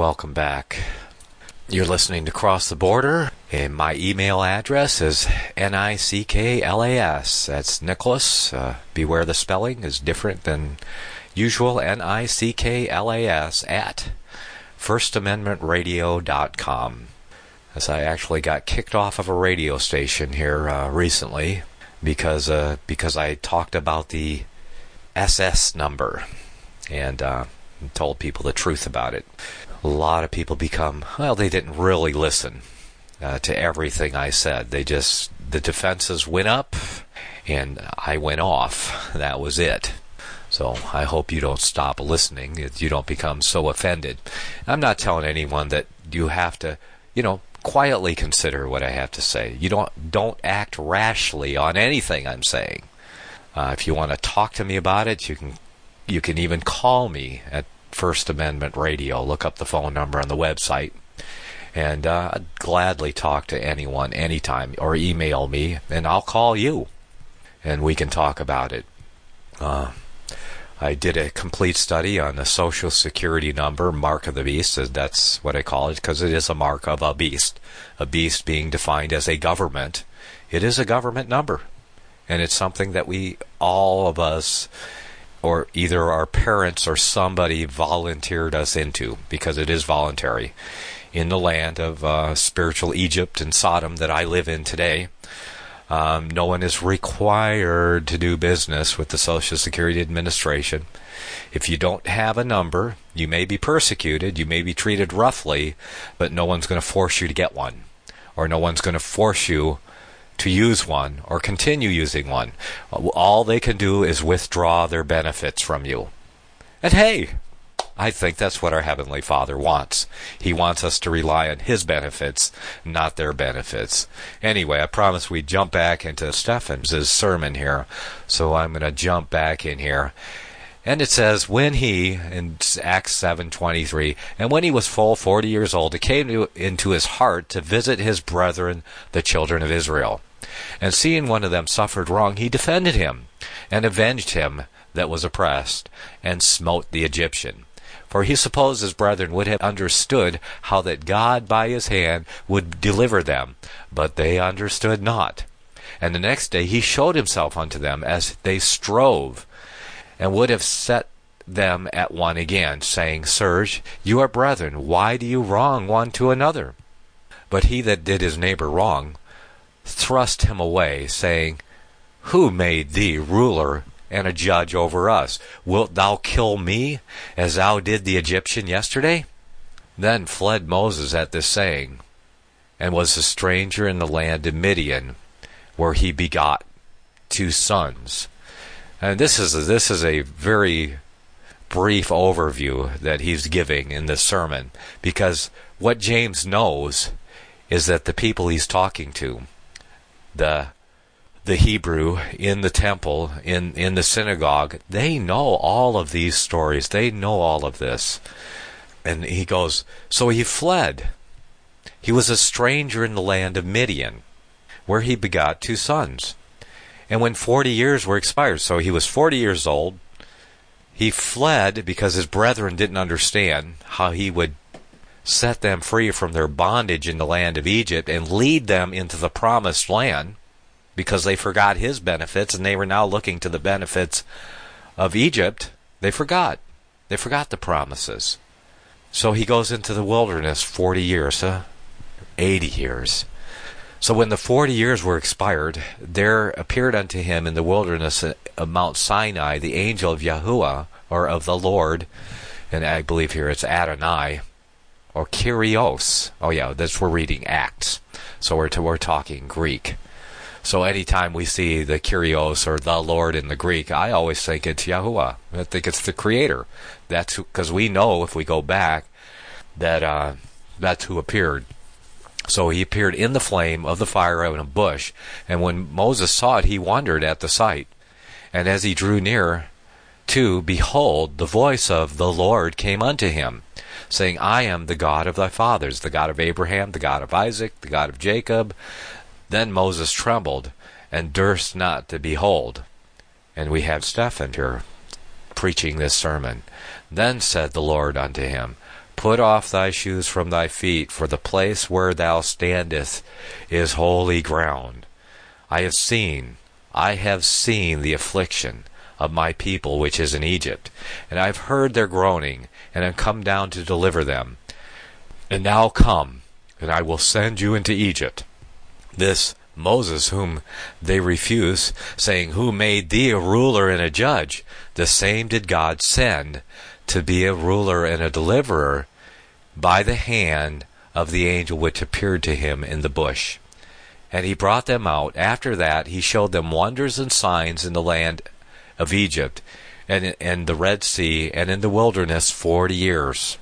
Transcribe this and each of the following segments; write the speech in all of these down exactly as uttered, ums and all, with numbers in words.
welcome back. You're listening to Cross the Border, and my email address is N I C K L A S. That's Nicholas. Uh, beware the spelling is different than usual. N I C K L A S at first amendment radio dot com. As I actually got kicked off of a radio station here uh, recently because uh, because I talked about the S S number and uh, told people the truth about it. A lot of people become, well, they didn't really listen uh, to everything I said. They just, the defenses went up and I went off. That was it. So I hope you don't stop listening, that you don't become so offended. I'm not telling anyone that you have to, you know, quietly consider what I have to say. You don't don't act rashly on anything I'm saying. Uh, if you want to talk to me about it, you can you can even call me at First Amendment Radio. Look up the phone number on the website, and uh, I'd gladly talk to anyone anytime, or email me, and I'll call you, and we can talk about it. Uh, I did a complete study on the Social Security number, Mark of the Beast. That's what I call it, because it is a mark of a beast. A beast being defined as a government. It is a government number, and it's something that we, all of us, or either our parents or somebody volunteered us into, because it is voluntary. In the land of uh, spiritual Egypt and Sodom that I live in today, um, no one is required to do business with the Social Security Administration. If you don't have a number, you may be persecuted, you may be treated roughly, but no one's going to force you to get one, or no one's going to force you to use one or continue using one. All they can do is withdraw their benefits from you. And hey, I think that's what our Heavenly Father wants. He wants us to rely on His benefits, not their benefits. Anyway, I promised we'd jump back into Stephen's sermon here, so I'm going to jump back in here. And it says, when he, in Acts seven twenty-three, and when he was full forty years old, it came to, into his heart to visit his brethren, the children of Israel. And seeing one of them suffered wrong, he defended him, and avenged him that was oppressed, and smote the Egyptian. For he supposed his brethren would have understood how that God by his hand would deliver them, but they understood not. And the next day he showed himself unto them as they strove, and would have set them at one again, saying, Sirs, you are brethren, why do you wrong one to another? But he that did his neighbor wrong thrust him away, saying, Who made thee ruler and a judge over us? Wilt thou kill me, as thou did the Egyptian yesterday? Then fled Moses at this saying, and was a stranger in the land of Midian, where he begot two sons. And this is a, this is a very brief overview that he's giving in this sermon, because what James knows is that the people he's talking to, the the Hebrew in the temple, in, in the synagogue, they know all of these stories. They know all of this. And he goes, so he fled. He was a stranger in the land of Midian, where he begot two sons. And when forty years were expired, so he was forty years old, he fled because his brethren didn't understand how he would set them free from their bondage in the land of Egypt and lead them into the promised land, because they forgot his benefits and they were now looking to the benefits of Egypt. They forgot. They forgot the promises. So he goes into the wilderness forty years, huh? eighty years. So when the forty years were expired, there appeared unto him in the wilderness of Mount Sinai the angel of Yahuwah, or of the Lord, and I believe here it's Adonai, or Kyrios. Oh yeah, that's, we're reading Acts, so we're, to, we're talking Greek. So anytime we see the Kyrios or the Lord in the Greek, I always think it's Yahuwah. I think it's the Creator. That's because we know, if we go back, that uh, that's who appeared. So he appeared in the flame of the fire in a bush, and when Moses saw it, he wondered at the sight. And as he drew near to, behold, the voice of the Lord came unto him, saying, I am the God of thy fathers, the God of Abraham, the God of Isaac, the God of Jacob. Then Moses trembled, and durst not to behold. And we have Stephen here preaching this sermon. Then said the Lord unto him, Put off thy shoes from thy feet, for the place where thou standest is holy ground. I have seen, I have seen the affliction of my people which is in Egypt, and I have heard their groaning, and am come down to deliver them. And now come, and I will send you into Egypt. This Moses, whom they refuse, saying, Who made thee a ruler and a judge? The same did God send to be a ruler and a deliverer by the hand of the angel which appeared to him in the bush. And he brought them out. After that he showed them wonders and signs in the land of Egypt, and in the Red Sea, and in the wilderness forty years.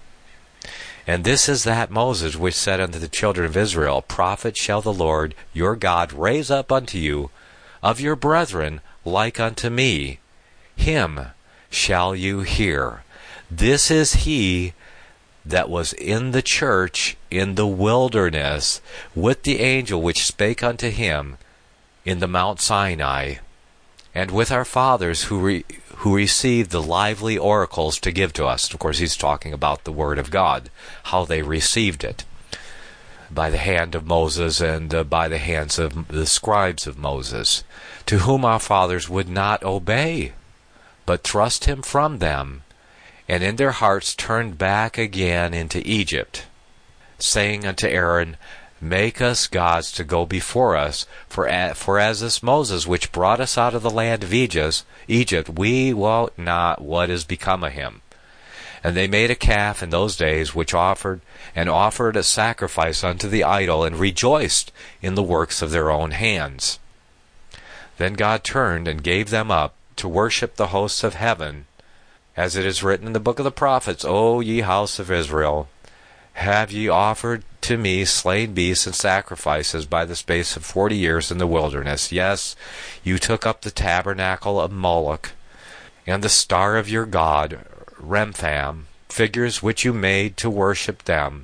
And this is that Moses which said unto the children of Israel, Prophet shall the Lord your God raise up unto you of your brethren like unto me. Him shall you hear. This is he that was in the church in the wilderness with the angel which spake unto him in the Mount Sinai, and with our fathers who re- who received the lively oracles to give to us. Of course, he's talking about the Word of God, how they received it, by the hand of Moses and uh, by the hands of the scribes of Moses, to whom our fathers would not obey, but thrust him from them, and in their hearts turned back again into Egypt, saying unto Aaron, Make us gods to go before us, for as, for as this Moses which brought us out of the land of Egypt, Egypt, we wot not what is become of him. And they made a calf in those days, which offered and offered a sacrifice unto the idol, and rejoiced in the works of their own hands. Then God turned and gave them up to worship the hosts of heaven, as it is written in the book of the prophets, O ye house of Israel, have ye offered to me slain beasts and sacrifices by the space of forty years in the wilderness? Yes, you took up the tabernacle of Moloch, and the star of your god, Remphan, figures which you made to worship them.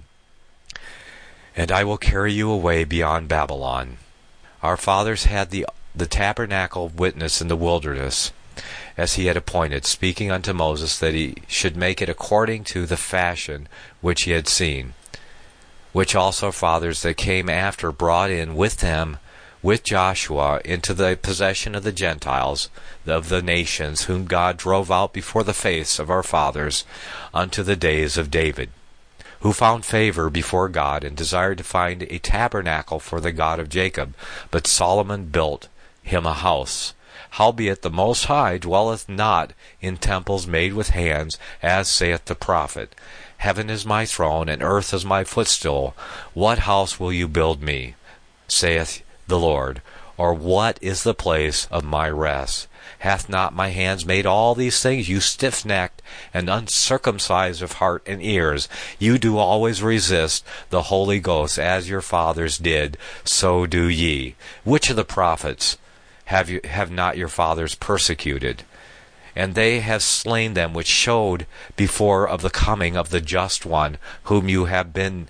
And I will carry you away beyond Babylon. Our fathers had the, the tabernacle of witness in the wilderness, as he had appointed, speaking unto Moses that he should make it according to the fashion which he had seen, which also fathers that came after brought in with them, with Joshua, into the possession of the Gentiles, of the nations, whom God drove out before the face of our fathers, unto the days of David, who found favor before God, and desired to find a tabernacle for the God of Jacob. But Solomon built him a house. Howbeit the Most High dwelleth not in temples made with hands, as saith the prophet, Heaven is my throne, and earth is my footstool. What house will you build me, saith the Lord? Or what is the place of my rest? Hath not my hands made all these things? You stiff-necked and uncircumcised of heart and ears, you do always resist the Holy Ghost, as your fathers did, so do ye. Which of the prophets have you have not your fathers persecuted? And they have slain them which showed before of the coming of the just one, whom you have been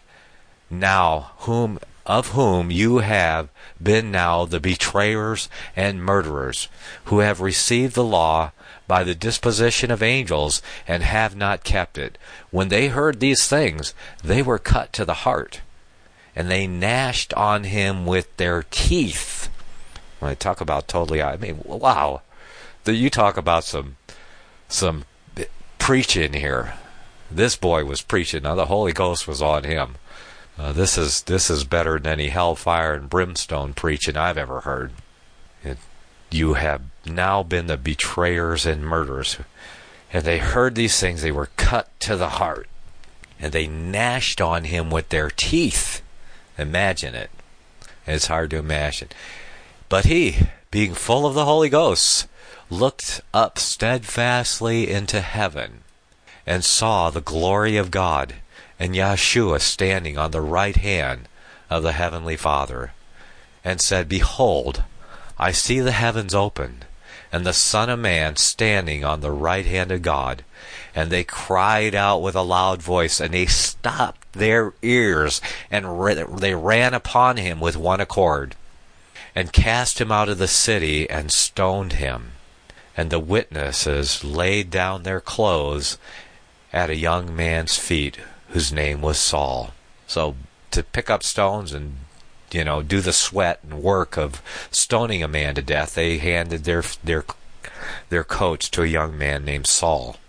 now, whom of whom you have been now the betrayers and murderers, who have received the law by the disposition of angels, and have not kept it. When they heard these things, they were cut to the heart, and they gnashed on him with their teeth. When I talk about totally, I mean, wow. You talk about some some preaching here. This boy was preaching. Now the Holy Ghost was on him. Uh, this is this is better than any hellfire and brimstone preaching I've ever heard. It, you have now been the betrayers and murderers. And they heard these things, they were cut to the heart, and they gnashed on him with their teeth. Imagine it. It's hard to imagine. But he, being full of the Holy Ghost, looked up steadfastly into heaven, and saw the glory of God, and Yeshua standing on the right hand of the heavenly Father, and said, Behold, I see the heavens opened, and the Son of Man standing on the right hand of God. And they cried out with a loud voice, and they stopped their ears, and they ran upon him with one accord, and cast him out of the city, and stoned him. And the witnesses laid down their clothes at a young man's feet, whose name was Saul. So to pick up stones and, you know, do the sweat and work of stoning a man to death, they handed their their their coats to a young man named Saul.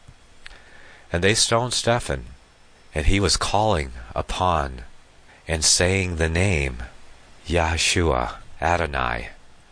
And they stoned Stephen, and he was calling upon and saying the name, Yahshua, Adonai,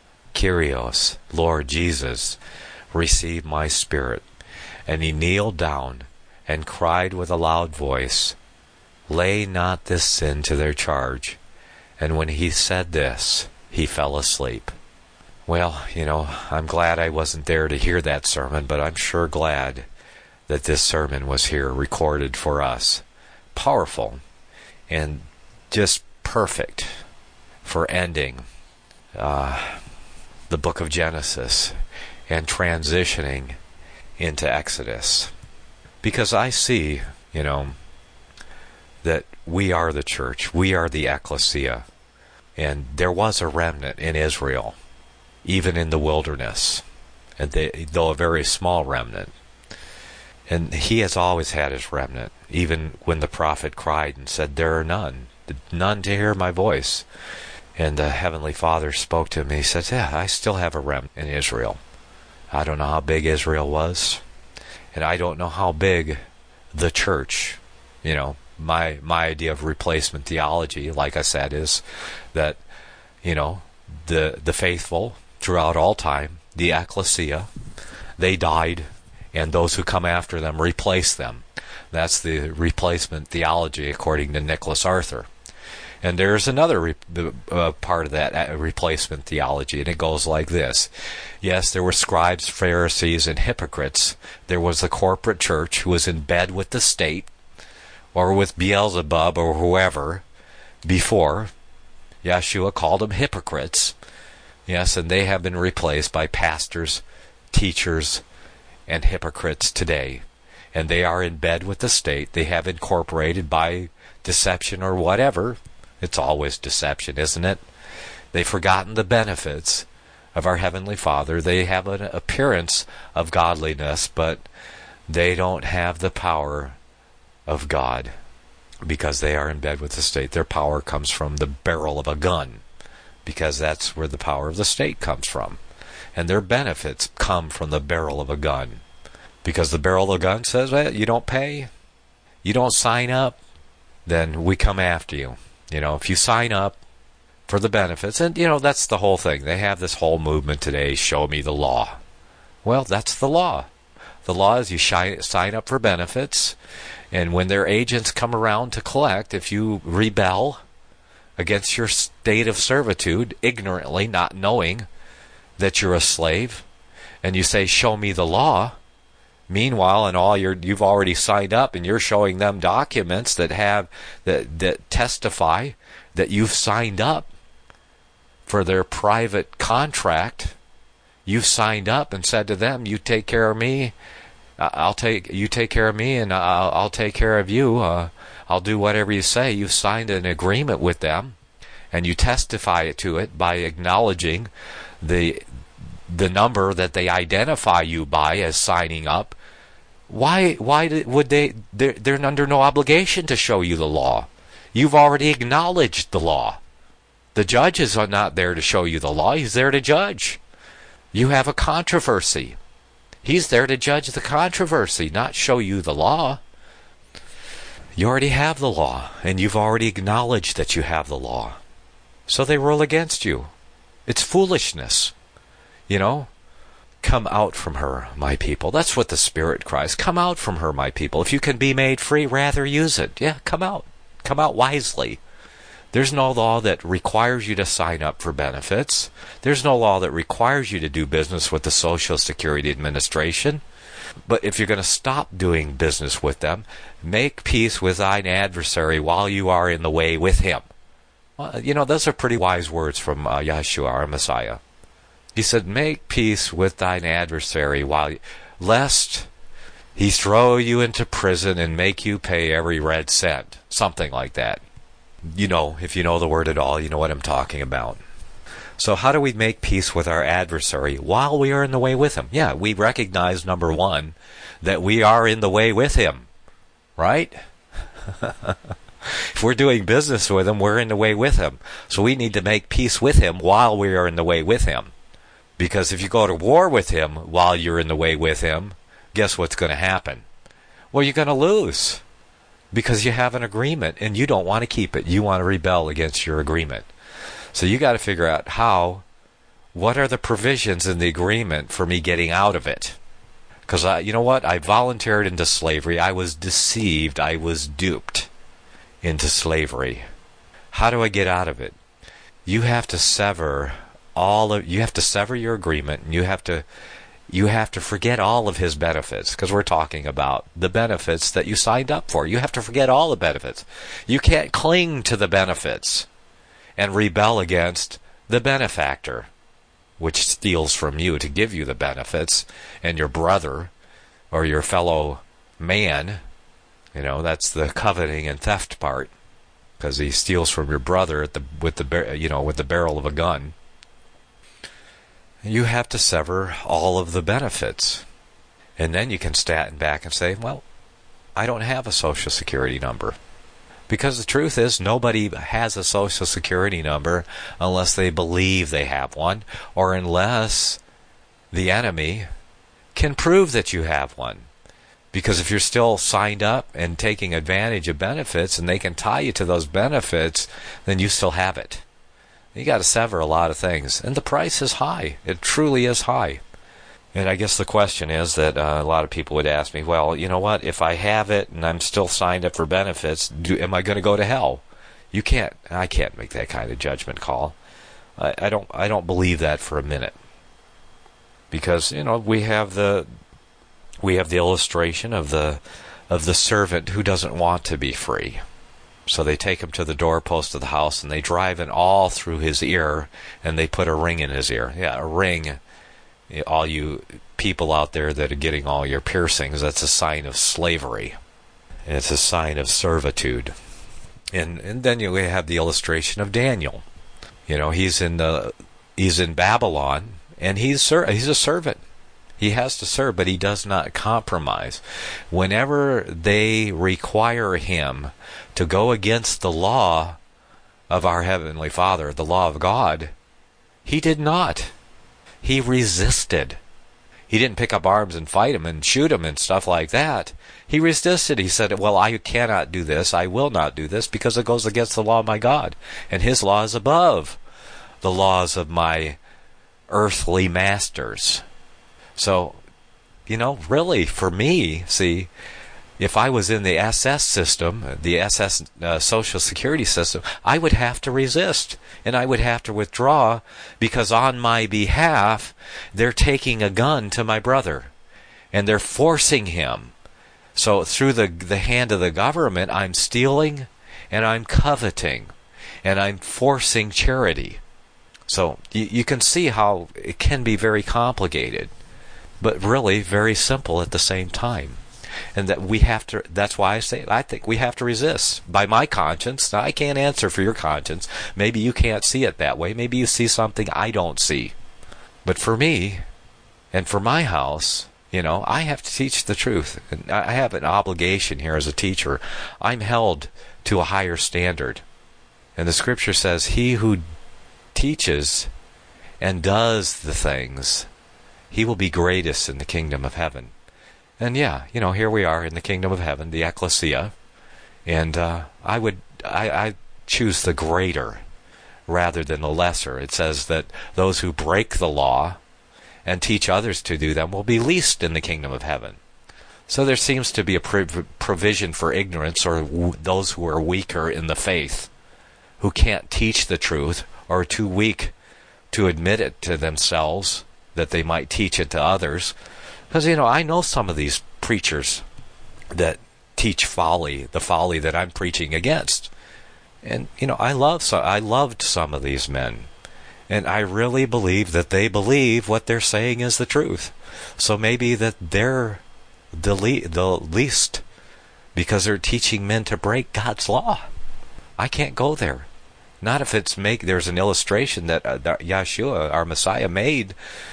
Kyrios, Lord Jesus, receive my spirit. And he kneeled down and cried with a loud voice, lay not this sin to their charge. And when he said this, he fell asleep. Well, you know, I'm glad I wasn't there to hear that sermon, but I'm sure glad that this sermon was here recorded for us. Powerful and just perfect for ending uh, the book of Genesis and transitioning into Exodus. Because I see, you know, that we are the church, we are the ecclesia, and there was a remnant in Israel, even in the wilderness, and they, though a very small remnant. And he has always had his remnant, even when the prophet cried and said, there are none, none to hear my voice. And the Heavenly Father spoke to him, and he said, yeah, I still have a remnant in Israel. I don't know how big Israel was, and I don't know how big the church, you know, my my idea of replacement theology, like I said, is that, you know, the the faithful throughout all time, the ecclesia, they died, and those who come after them replace them. That's the replacement theology according to Nicholas Arthur. And there's another re- uh, part of that uh, replacement theology, and it goes like this. Yes, there were scribes, Pharisees, and hypocrites. There was the corporate church who was in bed with the state, or with Beelzebub, or whoever, before. Yeshua called them hypocrites. Yes, and they have been replaced by pastors, teachers, and hypocrites today. And they are in bed with the state. They have incorporated by deception or whatever. It's always deception, isn't it? They've forgotten the benefits of our Heavenly Father. They have an appearance of godliness, but they don't have the power of God because they are in bed with the state. Their power comes from the barrel of a gun because that's where the power of the state comes from. And their benefits come from the barrel of a gun because the barrel of a gun says, well, you don't pay, you don't sign up, then we come after you. You know, if you sign up for the benefits, and, you know, that's the whole thing. They have this whole movement today, show me the law. Well, that's the law. The law is you shi- sign up for benefits, and when their agents come around to collect, if you rebel against your state of servitude, ignorantly, not knowing that you're a slave, and you say, show me the law, meanwhile, and all you're, you've already signed up, and you're showing them documents that have that that testify that you've signed up for their private contract. You've signed up and said to them, "You take care of me. I'll take you take care of me, and I'll, I'll take care of you. Uh, I'll do whatever you say." You've signed an agreement with them, and you testify to it by acknowledging the the number that they identify you by as signing up. Why why would they, they're, they're under no obligation to show you the law. You've already acknowledged the law. The judge is not there to show you the law. He's there to judge. You have a controversy. He's there to judge the controversy, not show you the law. You already have the law, and you've already acknowledged that you have the law. So they rule against you. It's foolishness. You know, come out from her, my people. That's what the Spirit cries. Come out from her, my people. If you can be made free, rather use it. Yeah, come out. Come out wisely. There's no law that requires you to sign up for benefits. There's no law that requires you to do business with the Social Security Administration. But if you're going to stop doing business with them, make peace with thine adversary while you are in the way with him. Well, you know, those are pretty wise words from uh, Yeshua, our Messiah. He said, make peace with thine adversary, while you, lest he throw you into prison and make you pay every red cent. Something like that. You know, if you know the word at all, you know what I'm talking about. So how do we make peace with our adversary while we are in the way with him? Yeah, we recognize, number one, that we are in the way with him. Right? If we're doing business with him, we're in the way with him. So we need to make peace with him while we are in the way with him. Because if you go to war with him while you're in the way with him, guess what's going to happen? Well, you're going to lose. Because you have an agreement and you don't want to keep it. You want to rebel against your agreement. So you got to figure out how, what are the provisions in the agreement for me getting out of it? Because, you know what? I volunteered into slavery. I was deceived. I was duped into slavery. How do I get out of it? You have to sever all of, you have to sever your agreement, and you have to, you have to forget all of his benefits, because we're talking about the benefits that you signed up for. You have to forget all the benefits. You can't cling to the benefits and rebel against the benefactor, which steals from you to give you the benefits, and your brother or your fellow man. You know, that's the coveting and theft part, because he steals from your brother at the with the you know with the barrel of a gun. You have to sever all of the benefits, and then you can stand back and say, well, I don't have a Social Security number. Because the truth is, nobody has a Social Security number unless they believe they have one, or unless the enemy can prove that you have one. Because if you're still signed up and taking advantage of benefits, and they can tie you to those benefits, then you still have it. You got to sever a lot of things. And the price is high. It truly is high. And I guess the question is that uh, a lot of people would ask me, well, you know what, if I have it and I'm still signed up for benefits, do, am I going to go to hell? You can't, I can't make that kind of judgment call. I, I don't I don't believe that for a minute. Because, you know, we have the we have the illustration of the of the servant who doesn't want to be free. So they take him to the doorpost of the house, and they drive it all through his ear, and they put a ring in his ear. Yeah, a ring. All you people out there that are getting all your piercings, that's a sign of slavery. It's a sign of servitude. And and then you have the illustration of Daniel. You know, he's in the he's in Babylon, and he's he's a servant. He has to serve, but he does not compromise. Whenever they require him to go against the law of our Heavenly Father, the law of God, he did not. He resisted. He didn't pick up arms and fight him and shoot him and stuff like that. He resisted. He said, well, I cannot do this. I will not do this because it goes against the law of my God. And his law is above the laws of my earthly masters. So, you know, really, for me, see, if I was in the S S system, the S S uh, Social Security system, I would have to resist, and I would have to withdraw, because on my behalf, they're taking a gun to my brother, and they're forcing him. So through the the hand of the government, I'm stealing, and I'm coveting, and I'm forcing charity. So you, you can see how it can be very complicated, but really very simple at the same time. And that we have to, that's why I say, I think we have to resist. By my conscience, now I can't answer for your conscience. Maybe you can't see it that way. Maybe you see something I don't see. But for me, and for my house, you know, I have to teach the truth. And I have an obligation here as a teacher. I'm held to a higher standard. And the scripture says, he who teaches and does the things, he will be greatest in the kingdom of heaven. And yeah, you know, here we are in the kingdom of heaven, the ecclesia, and uh, I would, I, I choose the greater rather than the lesser. It says that those who break the law and teach others to do them will be least in the kingdom of heaven. So there seems to be a prov- provision for ignorance, or w- those who are weaker in the faith, who can't teach the truth, or are too weak to admit it to themselves, that they might teach it to others. Because, you know, I know some of these preachers that teach folly, the folly that I'm preaching against. And, you know, I love so I loved some of these men. And I really believe that they believe what they're saying is the truth. So maybe that they're the, le- the least, because they're teaching men to break God's law. I can't go there. Not if it's make. There's an illustration that, uh, that Yeshua, our Messiah, made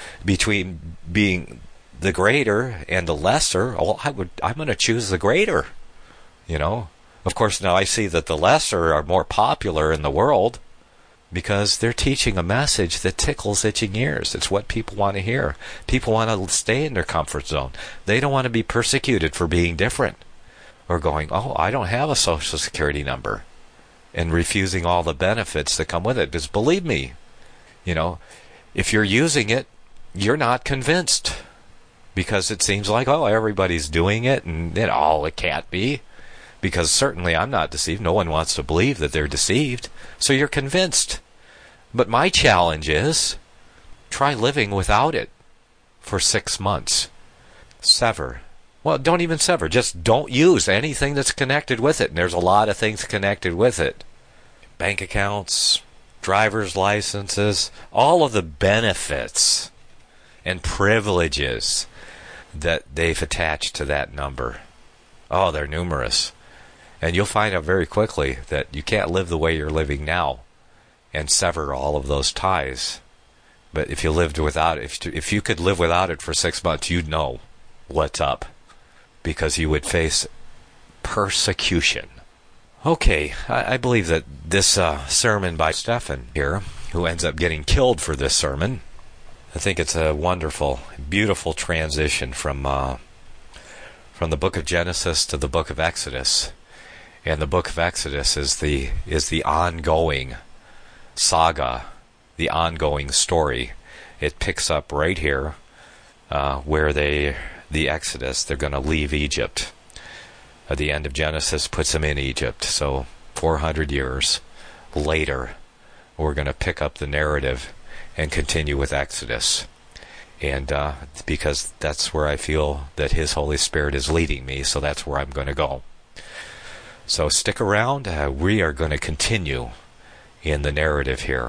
between being the greater and the lesser. Well, I would, I'm going to choose the greater. You know, Of course, now I see that the lesser are more popular in the world because they're teaching a message that tickles itching ears. It's what people want to hear. People want to stay in their comfort zone. They don't want to be persecuted for being different or going, oh, I don't have a Social Security number, and refusing all the benefits that come with it. Because believe me, you know, if you're using it, you're not convinced because it seems like, oh, everybody's doing it and it all it can't be. Because certainly I'm not deceived. No one wants to believe that they're deceived. So you're convinced. But my challenge is, try living without it for six months. Sever. Well, don't even sever. Just don't use anything that's connected with it. And there's a lot of things connected with it. Bank accounts, driver's licenses, all of the benefits and privileges that they've attached to that number. Oh, they're numerous. And you'll find out very quickly that you can't live the way you're living now and sever all of those ties. But if you lived without it, if, if you could live without it for six months, you'd know what's up. Because you would face persecution. Okay, I, I believe that this uh, sermon by Stephen here, who ends up getting killed for this sermon, I think it's a wonderful, beautiful transition from uh, from the book of Genesis to the book of Exodus. And the book of Exodus is the is the ongoing saga, the ongoing story. It picks up right here uh, where they, the Exodus, they're going to leave Egypt. At the end of Genesis puts them in Egypt. So four hundred years later, we're going to pick up the narrative and continue with Exodus. And uh, because that's where I feel that His Holy Spirit is leading me, so that's where I'm going to go. So stick around. Uh, we are going to continue in the narrative here.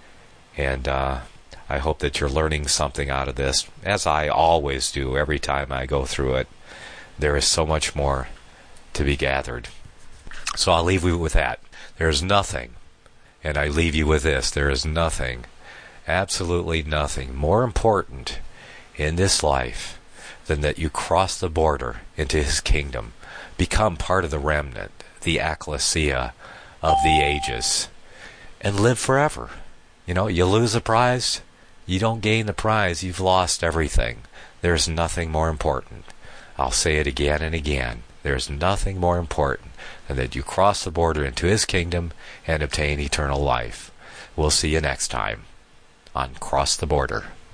And uh, I hope that you're learning something out of this, as I always do every time I go through it. There is so much more to be gathered. So I'll leave you with that. There's nothing, and I leave you with this, there is nothing, absolutely nothing more important in this life than that you cross the border into His kingdom, become part of the remnant, the ecclesia of the ages, and live forever. You know, you lose a prize, you don't gain the prize, you've lost everything. There's nothing more important. I'll say it again and again. There's nothing more important than that you cross the border into His kingdom and obtain eternal life. We'll see you next time on Cross the Border.